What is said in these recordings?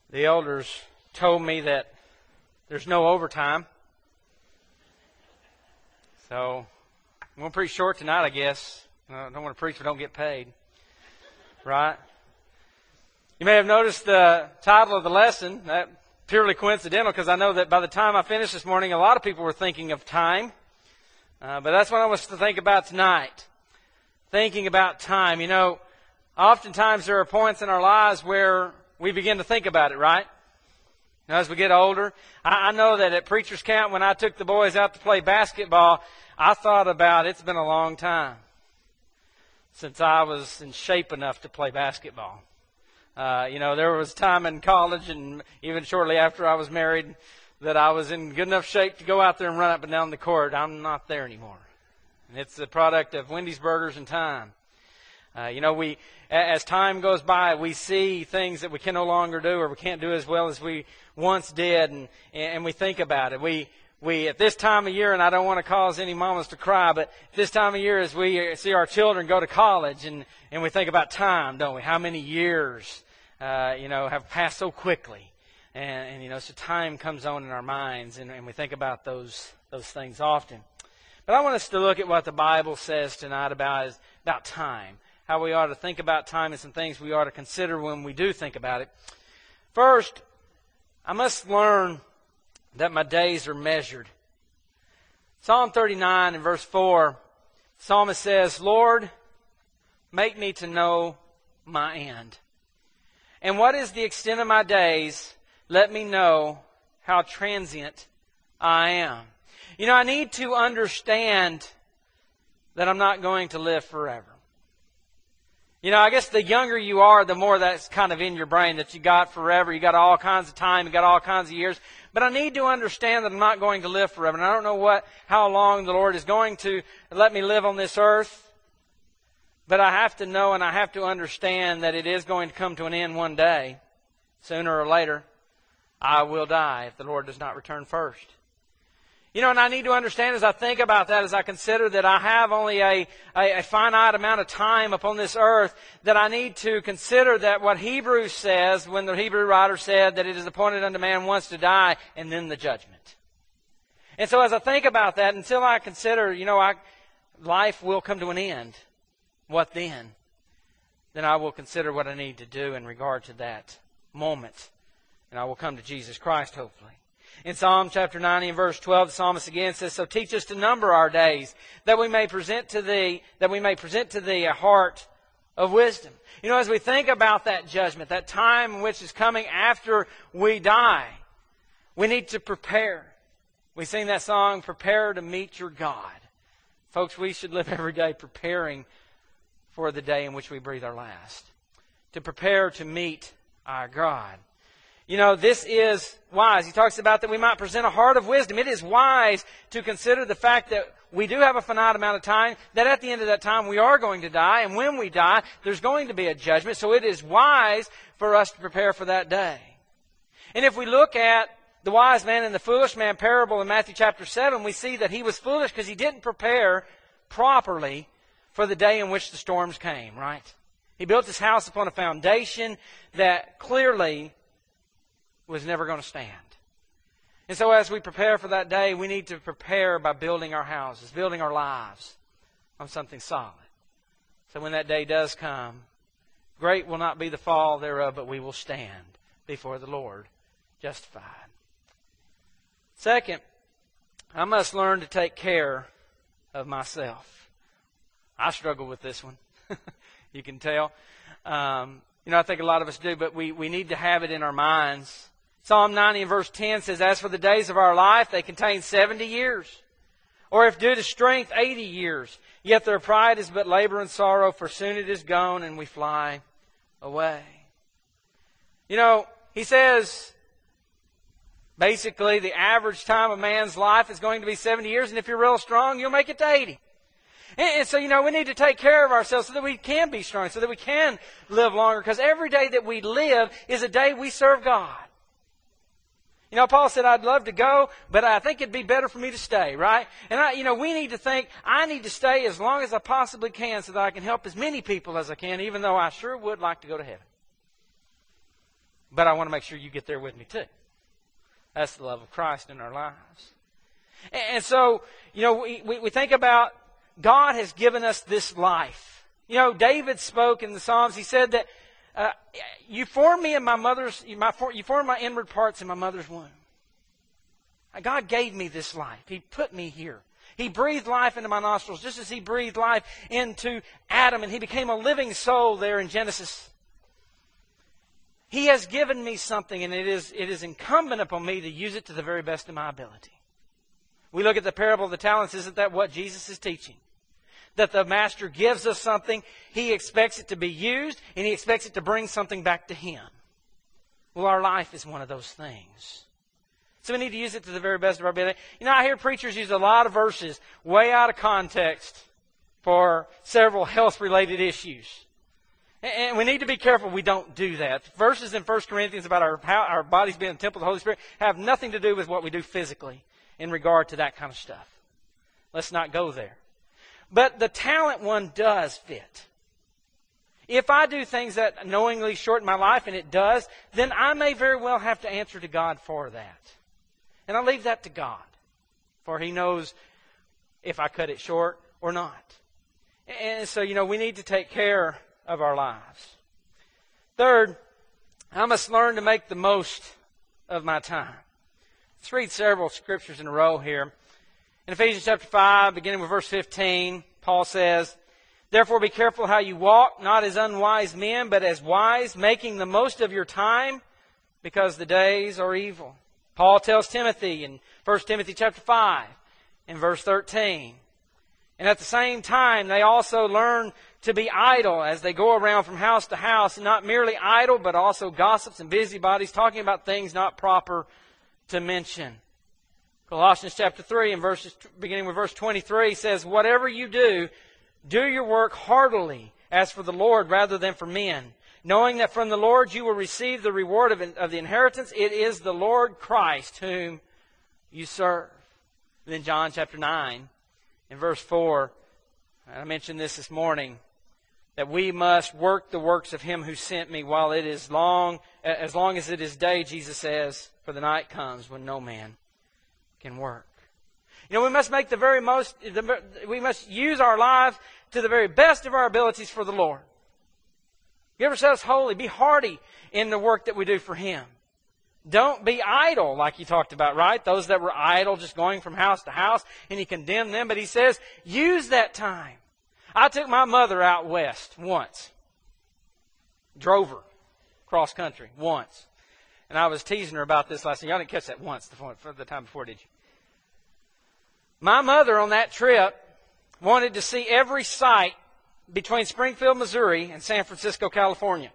The elders told me that there's no overtime. So I'm going to preach short tonight, I guess. I don't want to preach if I don't get paid. Right? You may have noticed the title of the lesson. That purely coincidental, because I know that by the time I finished this morning, a lot of people were thinking of time. But that's what I want us to think about tonight. Thinking about time. You know, oftentimes there are points in our lives where we begin to think about it, right? Now, as we get older, I know that at preacher's camp, when I took the boys out to play basketball, I thought about it's been a long time since I was in shape enough to play basketball. There was time in college and even shortly after I was married that I was in good enough shape to go out there and run up and down the court. I'm not there anymore. And it's the product of Wendy's Burgers and time. As time goes by, we see things that we can no longer do or we can't do as well as we once did, and we think about it. We at this time of year, and I don't want to cause any mamas to cry, but this time of year as we see our children go to college, and we think about time, don't we? How many years, have passed so quickly. So time comes on in our minds, and we think about those things often. But I want us to look at what the Bible says tonight about time. How we ought to think about time and some things we ought to consider when we do think about it. First, I must learn that my days are measured. Psalm 39 and verse 4, the psalmist says, "Lord, make me to know my end. And what is the extent of my days? Let me know how transient I am." You know, I need to understand that I'm not going to live forever. You know, I guess the younger you are, the more that's kind of in your brain that you got forever. You got all kinds of time. You got all kinds of years. But I need to understand that I'm not going to live forever. And I don't know how long the Lord is going to let me live on this earth. But I have to know and I have to understand that it is going to come to an end one day. Sooner or later, I will die if the Lord does not return first. You know, and I need to understand as I think about that, as I consider that I have only a finite amount of time upon this earth, that I need to consider that what Hebrews says, when the Hebrew writer said that it is appointed unto man once to die, and then the judgment. And so as I think about that, until I consider, life will come to an end, what then? Then I will consider what I need to do in regard to that moment. And I will come to Jesus Christ, hopefully. In Psalm chapter 90 and verse 12, the psalmist again says, "So teach us to number our days, that we may present to thee a heart of wisdom." You know, as we think about that judgment, that time which is coming after we die, we need to prepare. We sing that song, "Prepare to meet your God." Folks, we should live every day preparing for the day in which we breathe our last. To prepare to meet our God. You know, this is wise. He talks about that we might present a heart of wisdom. It is wise to consider the fact that we do have a finite amount of time, that at the end of that time we are going to die, and when we die, there's going to be a judgment. So it is wise for us to prepare for that day. And if we look at the wise man and the foolish man parable in Matthew chapter 7, we see that he was foolish because he didn't prepare properly for the day in which the storms came, right? He built his house upon a foundation that clearly was never going to stand. And so as we prepare for that day, we need to prepare by building our houses, building our lives on something solid. So when that day does come, great will not be the fall thereof, but we will stand before the Lord justified. Second, I must learn to take care of myself. I struggle with this one. You can tell. I think a lot of us do, but we need to have it in our minds. Psalm 90 and verse 10 says, "As for the days of our life, they contain 70 years. Or if due to strength, 80 years. Yet their pride is but labor and sorrow, for soon it is gone and we fly away." You know, he says, basically the average time of man's life is going to be 70 years, and if you're real strong, you'll make it to 80. And so, we need to take care of ourselves so that we can be strong, so that we can live longer, because every day that we live is a day we serve God. Paul said, "I'd love to go, but I think it'd be better for me to stay," right? And we need to think, I need to stay as long as I possibly can so that I can help as many people as I can, even though I sure would like to go to heaven. but I want to make sure you get there with me too. That's the love of Christ in our lives. And so, we think about God has given us this life. David spoke in the Psalms. He said that you formed me in you formed my inward parts in my mother's womb. God gave me this life. He put me here. He breathed life into my nostrils, just as He breathed life into Adam, and he became a living soul there in Genesis. He has given me something, and it is incumbent upon me to use it to the very best of my ability. We look at the parable of the talents. Isn't that what Jesus is teaching? That the Master gives us something, He expects it to be used, and He expects it to bring something back to Him. Well, our life is one of those things. So we need to use it to the very best of our ability. I hear preachers use a lot of verses way out of context for several health-related issues. And we need to be careful we don't do that. Verses in 1 Corinthians about our bodies being the temple of the Holy Spirit have nothing to do with what we do physically in regard to that kind of stuff. Let's not go there. But the talent one does fit. If I do things that knowingly shorten my life, and it does, then I may very well have to answer to God for that. And I leave that to God, for He knows if I cut it short or not. And so, we need to take care of our lives. Third, I must learn to make the most of my time. Let's read several scriptures in a row here. In Ephesians chapter 5, beginning with verse 15, Paul says, "Therefore be careful how you walk, not as unwise men, but as wise, making the most of your time, because the days are evil." Paul tells Timothy in 1 Timothy chapter 5, in verse 13. And at the same time, they also learn to be idle as they go around from house to house, and not merely idle, but also gossips and busybodies, talking about things not proper to mention. Colossians chapter 3, and beginning with verse 23, says, "Whatever you do, do your work heartily, as for the Lord rather than for men, knowing that from the Lord you will receive the reward of the inheritance. It is the Lord Christ whom you serve." And then John chapter 9, in verse 4, I mentioned this morning, that we must work the works of Him who sent me while it is long, as long as it is day, Jesus says, for the night comes when no man can work. We must make the very most, we must use our lives to the very best of our abilities for the Lord. Give ourselves holy. Be hearty in the work that we do for Him. Don't be idle, like He talked about, right? Those that were idle, just going from house to house, and He condemned them. But He says, use that time. I took my mother out west once. Drove her cross country once. And I was teasing her about this last night. Y'all didn't catch that once the time before, did you? My mother on that trip wanted to see every site between Springfield, Missouri and San Francisco, California.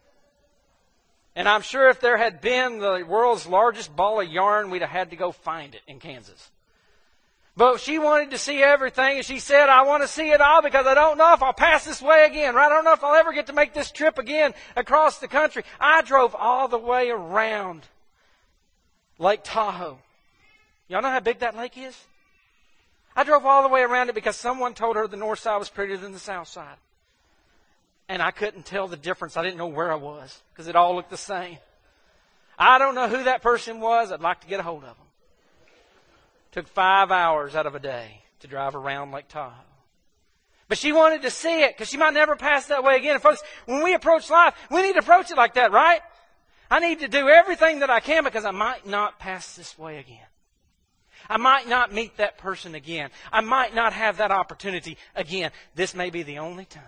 And I'm sure if there had been the world's largest ball of yarn, we'd have had to go find it in Kansas. But she wanted to see everything, and she said, "I want to see it all because I don't know if I'll pass this way again, right? I don't know if I'll ever get to make this trip again across the country." I drove all the way around Lake Tahoe. Y'all know how big that lake is? I drove all the way around it because someone told her the north side was prettier than the south side. And I couldn't tell the difference. I didn't know where I was because it all looked the same. I don't know who that person was. I'd like to get a hold of them. Took 5 hours out of a day to drive around Lake Tahoe. But she wanted to see it because she might never pass that way again. And folks, when we approach life, we need to approach it like that, right? I need to do everything that I can because I might not pass this way again. I might not meet that person again. I might not have that opportunity again. This may be the only time.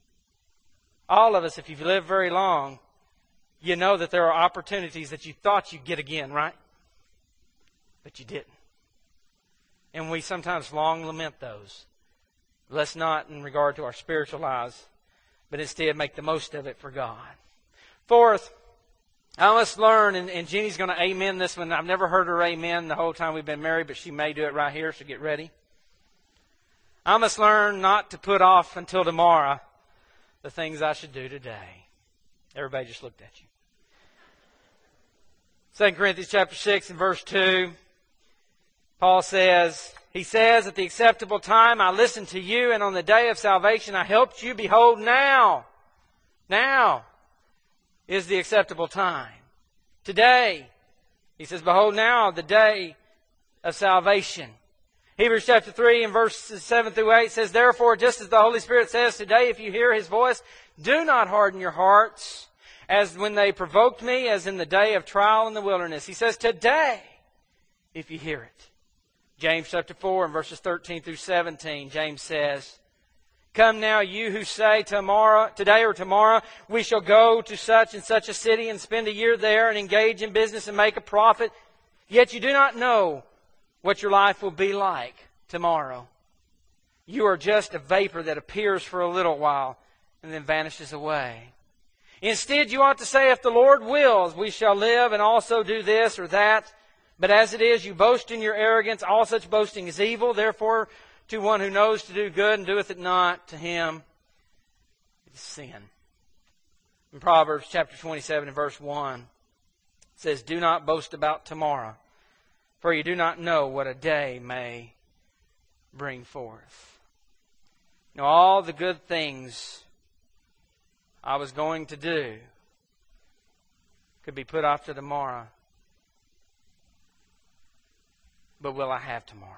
All of us, if you've lived very long, you know that there are opportunities that you thought you'd get again, right? But you didn't. And we sometimes long lament those. Let's not in regard to our spiritual lives, but instead make the most of it for God. Fourth, I must learn, and Jeannie's going to amen this one. I've never heard her amen the whole time we've been married, but she may do it right here, so get ready. I must learn not to put off until tomorrow the things I should do today. Everybody just looked at you. 2 Corinthians chapter 6 and verse 2. Paul says, he says, "At the acceptable time I listened to you, and on the day of salvation I helped you. Behold, now is the acceptable time. Today, he says, behold now the day of salvation. Hebrews chapter 3 and verses 7 through 8 says, therefore, just as the Holy Spirit says today, if you hear His voice, do not harden your hearts, as when they provoked me, as in the day of trial in the wilderness. He says, today, if you hear it. James chapter 4 and verses 13 through 17, James says, come now, you who say today or tomorrow, we shall go to such and such a city and spend a year there and engage in business and make a profit, yet you do not know what your life will be like tomorrow. You are just a vapor that appears for a little while and then vanishes away. Instead, you ought to say, if the Lord wills, we shall live and also do this or that. But as it is, you boast in your arrogance. All such boasting is evil. Therefore, to one who knows to do good and doeth it not, to him it is sin. In Proverbs chapter 27 and verse 1, it says, do not boast about tomorrow, for you do not know what a day may bring forth. Now, all the good things I was going to do could be put off to tomorrow. But will I have tomorrow?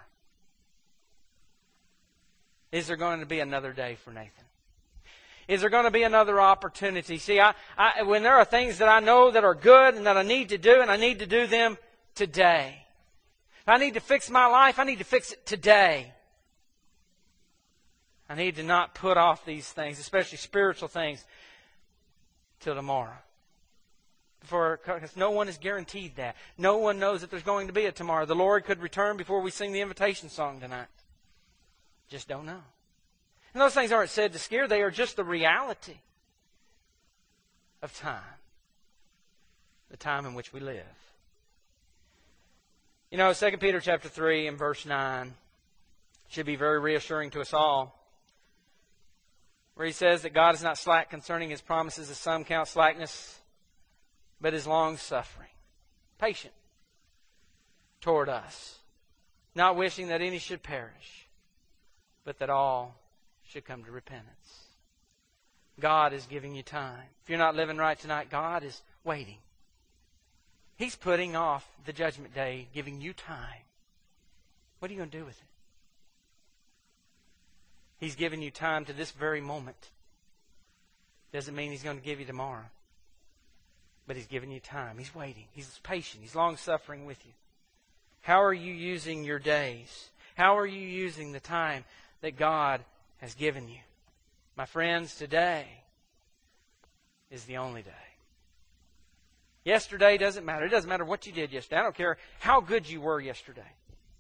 Is there going to be another day for Nathan? Is there going to be another opportunity? See, when there are things that I know that are good and that I need to do, and I need to do them today. If I need to fix my life, I need to fix it today. I need to not put off these things, especially spiritual things, till tomorrow. Because no one is guaranteed that. No one knows that there's going to be a tomorrow. The Lord could return before we sing the invitation song tonight. Just don't know. And those things aren't said to scare. They are just the reality of time. The time in which we live. You know, 2 Peter chapter 3 and verse 9 should be very reassuring to us all. Where he says that God is not slack concerning His promises, as some count slackness, but is long-suffering, patient toward us, not wishing that any should perish, but that all should come to repentance. God is giving you time. If you're not living right tonight, God is waiting. He's putting off the judgment day, giving you time. What are you going to do with it? He's given you time to this very moment. Doesn't mean He's going to give you tomorrow. But He's given you time. He's waiting. He's patient. He's long-suffering with you. How are you using your days? How are you using the time that God has given you? My friends, today is the only day. Yesterday doesn't matter. It doesn't matter what you did yesterday. I don't care how good you were yesterday.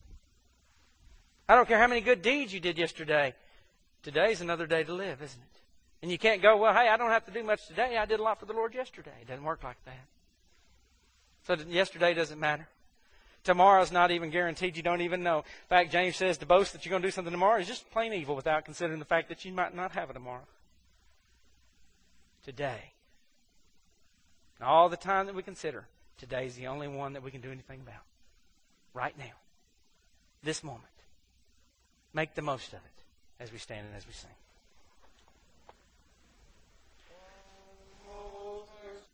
I don't care how many good deeds you did yesterday. Today's another day to live, isn't it? And you can't go, well, hey, I don't have to do much today. I did a lot for the Lord yesterday. It doesn't work like that. So yesterday doesn't matter. Tomorrow's not even guaranteed. You don't even know. In fact, James says to boast that you're going to do something tomorrow is just plain evil without considering the fact that you might not have it tomorrow. Today. And all the time that we consider, today's the only one that we can do anything about. Right now. This moment. Make the most of it as we stand and as we sing. Oh,